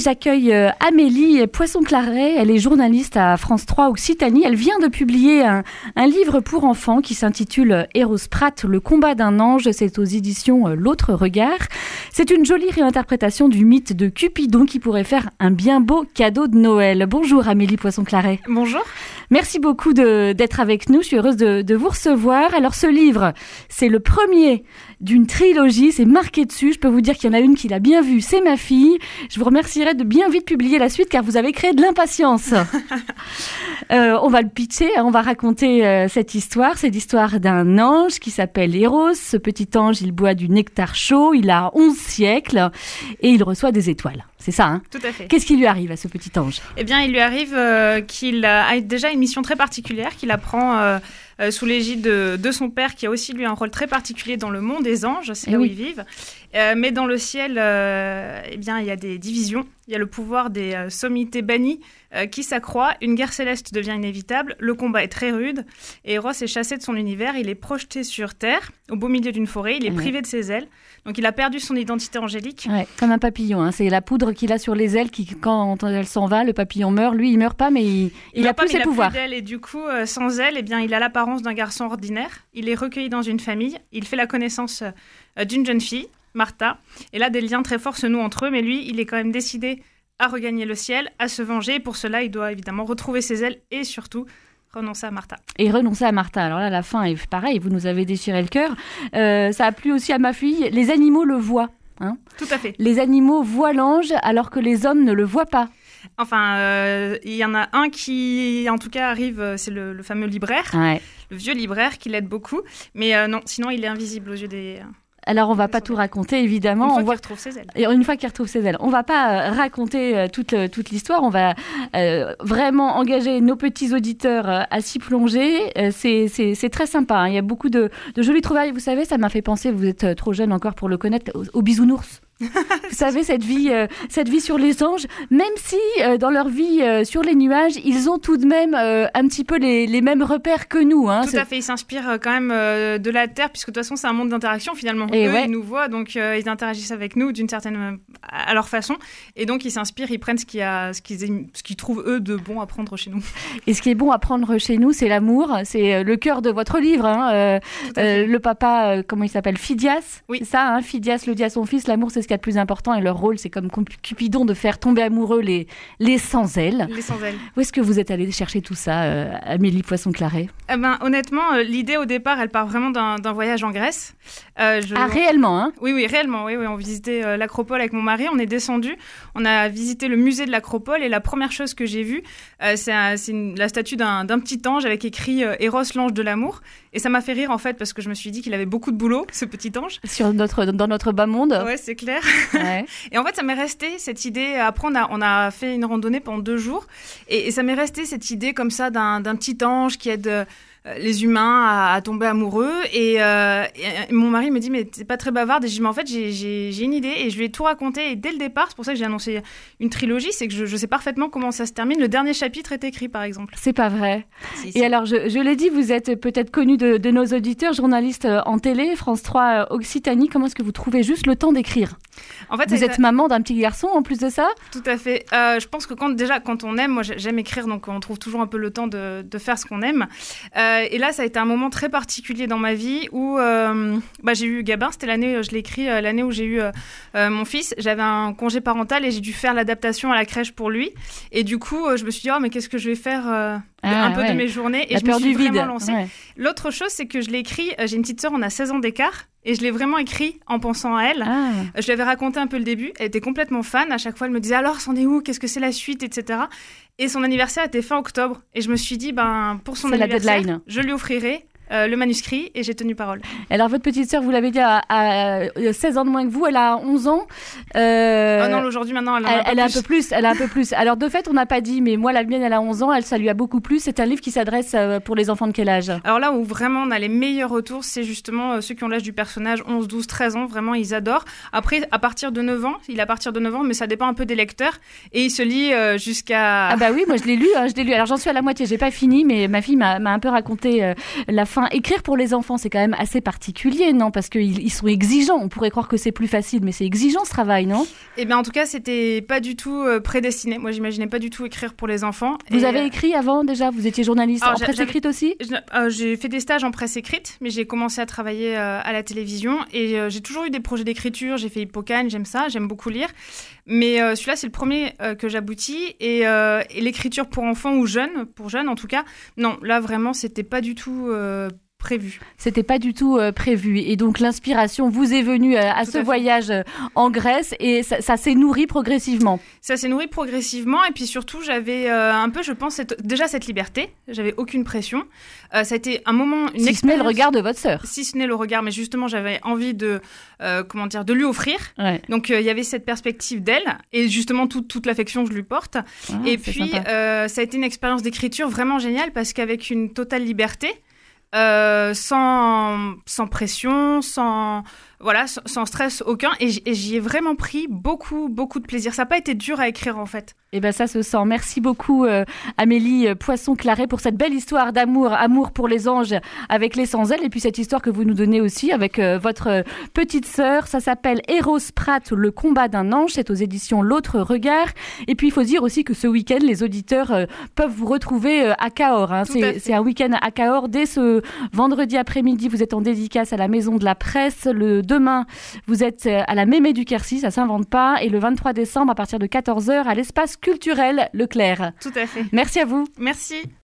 j'accueille Amélie Poisson-Claret. Elle est journaliste à France 3 Occitanie. Elle vient de publier un livre pour enfants qui s'intitule Hérosprat, le combat d'un ange. C'est aux éditions L'Autre Regard. C'est une jolie réinterprétation du mythe de Cupidon qui pourrait faire un bien beau cadeau de Noël. Bonjour Amélie Poisson-Claret. Bonjour. Merci beaucoup d'être avec nous. Je suis heureuse de vous recevoir. Alors ce livre, c'est le premier d'une trilogie. C'est marqué dessus. Je peux vous dire qu'il y en a une qui l'a bien vue. C'est ma fille. Je vous remercierai de bien vite publier la suite car vous avez créé de l'impatience. On va le pitcher. On va raconter cette histoire. C'est l'histoire d'un ange qui s'appelle Eros. Ce petit ange, il boit du nectar chaud. Il a 11 siècles et il reçoit des étoiles. C'est ça, hein ? Tout à fait. Qu'est-ce qui lui arrive à ce petit ange ? Eh bien, il lui arrive qu'il a déjà une mission très particulière qu'il apprend sous l'égide de son père, qui a aussi lui un rôle très particulier dans le monde des anges, c'est là où ils vivent. Mais dans le ciel, eh bien, il y a des divisions. Il y a le pouvoir des sommités bannies qui s'accroît. Une guerre céleste devient inévitable. Le combat est très rude. Et Eros est chassé de son univers. Il est projeté sur Terre, au beau milieu d'une forêt. Il est privé de ses ailes. Donc, il a perdu son identité angélique. Ouais, comme un papillon. Hein. C'est la poudre qu'il a sur les ailes qui, quand elle s'en va, le papillon meurt. Lui, il meurt pas, mais il a plus ses pouvoirs. Il a plus d'ailes. Et du coup, sans ailes, eh bien, il a l'apparence d'un garçon ordinaire. Il est recueilli dans une famille. Il fait la connaissance d'une jeune fille, Martha. Et là, des liens très forts se nouent entre eux. Mais lui, il est quand même décidé à regagner le ciel, à se venger. Et pour cela, il doit évidemment retrouver ses ailes et surtout renoncer à Martha. Et renoncer à Martha. Alors là, la fin est pareil, vous nous avez déchiré le cœur. Ça a plu aussi à ma fille. Les animaux le voient. Hein ? Tout à fait. Les animaux voient l'ange alors que les hommes ne le voient pas. Enfin, il y en a un qui, en tout cas, arrive, c'est le fameux libraire, le vieux libraire qui l'aide beaucoup. Mais non, sinon, il est invisible aux yeux des... Alors, on va pas tout raconter, évidemment. Une fois qu'il retrouve ses ailes. Et une fois qu'il retrouve ses ailes. On va pas raconter toute l'histoire. On va vraiment engager nos petits auditeurs à s'y plonger. C'est très sympa. Hein. Il y a beaucoup de jolies trouvailles. Vous savez, ça m'a fait penser, vous êtes trop jeune encore pour le connaître, au bisounours. Vous savez, cette vie sur les anges, même si dans leur vie sur les nuages, ils ont tout de même un petit peu les mêmes repères que nous. Hein. Tout à fait, ils s'inspirent quand même de la Terre, puisque de toute façon, c'est un monde d'interaction finalement. Et eux, ils nous voient, donc ils interagissent avec nous d'une certaine à leur façon, et donc ils s'inspirent, ils prennent ce qu'ils trouvent eux de bon à prendre chez nous. Et ce qui est bon à prendre chez nous, c'est l'amour, c'est le cœur de votre livre. Hein. Le papa, comment il s'appelle, Phidias, oui. C'est ça, hein, Phidias le dit à son fils, l'amour c'est ce qu'il y a de plus important et leur rôle c'est comme Cupidon de faire tomber amoureux les sans ailes. Les sans ailes. Où est-ce que vous êtes allée chercher tout ça, Amélie Poisson-Claret ? Honnêtement, l'idée au départ, elle part vraiment d'un voyage en Grèce. Réellement, hein ? Oui, réellement. Oui, on visitait l'Acropole avec mon mari, on est descendu, on a visité le musée de l'Acropole et la première chose que j'ai vue, c'est la statue d'un petit ange avec écrit Eros, l'ange de l'amour. Et ça m'a fait rire en fait parce que je me suis dit qu'il avait beaucoup de boulot, ce petit ange. Dans notre bas monde. Ouais, c'est clair. Ouais. Et en fait, ça m'est resté cette idée. Après, on a fait une randonnée pendant 2 jours. Et ça m'est resté cette idée comme ça d'un petit ange qui aide les humains à tomber amoureux. Et mon mari me dit, mais t'es pas très bavarde. Et je dis, mais en fait, j'ai une idée. Et je lui ai tout raconté. Et dès le départ, c'est pour ça que j'ai annoncé une trilogie, c'est que je sais parfaitement comment ça se termine. Le dernier chapitre est écrit, par exemple. C'est pas vrai. Si. Et alors, je l'ai dit, vous êtes peut-être connu de nos auditeurs, journaliste en télé, France 3 Occitanie. Comment est-ce que vous trouvez juste le temps d'écrire ? En fait, vous êtes maman d'un petit garçon en plus de ça ? Tout à fait. Je pense que quand on aime, moi j'aime écrire, donc on trouve toujours un peu le temps de faire ce qu'on aime. Et là, ça a été un moment très particulier dans ma vie où j'ai eu Gabin, c'était l'année, je l'ai écrit l'année où j'ai eu mon fils. J'avais un congé parental et j'ai dû faire l'adaptation à la crèche pour lui. Et du coup, je me suis dit, mais qu'est-ce que je vais faire de mes journées ? Et je me suis vraiment lancée. Ouais. L'autre chose, c'est que je l'ai écrit, j'ai une petite sœur, on a 16 ans d'écart. Et je l'ai vraiment écrit en pensant à elle. Je lui avais raconté un peu le début. Elle était complètement fan. À chaque fois, elle me disait « Alors, c'en est où ? Qu'est-ce que c'est la suite ?» etc. Et son anniversaire était fin octobre. Et je me suis dit, pour son anniversaire, je lui offrirai le manuscrit et j'ai tenu parole. Alors, votre petite sœur, vous l'avez dit, à 16 ans de moins que vous. Elle a 11 ans. Non, aujourd'hui, maintenant, elle a un peu plus. Elle a un peu plus. Alors, de fait, on n'a pas dit, mais moi, la mienne, elle a 11 ans. Ça lui a beaucoup plu. C'est un livre qui s'adresse pour les enfants de quel âge ? Alors là où vraiment on a les meilleurs retours, c'est justement ceux qui ont l'âge du personnage, 11, 12, 13 ans. Vraiment, ils adorent. Après, à partir de 9 ans, mais ça dépend un peu des lecteurs. Et il se lit jusqu'à... Ah bah oui, moi, je l'ai lu. Alors, j'en suis à la moitié. J'ai pas fini, mais ma fille m'a un peu raconté la fin. Enfin, écrire pour les enfants, c'est quand même assez particulier, non? Parce qu'ils sont exigeants. On pourrait croire que c'est plus facile, mais c'est exigeant ce travail, non? Eh bien, en tout cas, c'était pas du tout prédestiné. Moi, j'imaginais pas du tout écrire pour les enfants. Vous avez écrit avant déjà? Vous étiez journaliste en presse écrite aussi? J'ai fait des stages en presse écrite, mais j'ai commencé à travailler à la télévision et j'ai toujours eu des projets d'écriture. J'ai fait Hippocane, j'aime ça, j'aime beaucoup lire. Mais celui-là, c'est le premier que j'aboutis. Et l'écriture pour enfants ou jeunes, pour jeunes en tout cas, non, là vraiment, c'était pas du tout prévu. C'était pas du tout prévu. Et donc l'inspiration vous est venue à ce voyage en Grèce et ça s'est nourri progressivement. Ça s'est nourri progressivement et puis surtout j'avais un peu, je pense, déjà cette liberté. J'avais aucune pression. Ça a été un moment, une expérience. Si ce n'est le regard de votre sœur. Si ce n'est le regard, mais justement j'avais envie de lui offrir. Ouais. Donc il y avait cette perspective d'elle et justement toute l'affection que je lui porte. Et puis ça a été une expérience d'écriture vraiment géniale parce qu'avec une totale liberté. Sans pression, sans stress aucun. Et j'y ai vraiment pris beaucoup de plaisir. Ça n'a pas été dur à écrire en fait. Eh ben ça se sent. Merci beaucoup Amélie Poisson-Claret pour cette belle histoire amour pour les anges avec les sans ailes et puis cette histoire que vous nous donnez aussi avec votre petite sœur. Ça s'appelle Eros Prat, le combat d'un ange. C'est aux éditions L'Autre Regard. Et puis il faut dire aussi que ce week-end, les auditeurs peuvent vous retrouver à Cahors. Hein. C'est un week-end à Cahors. Dès ce vendredi après-midi, vous êtes en dédicace à la Maison de la Presse. Demain, vous êtes à la Mémé du Quercy, ça s'invente pas. Et le 23 décembre, à partir de 14h, à l'espace culturel Leclerc. Tout à fait. Merci à vous. Merci.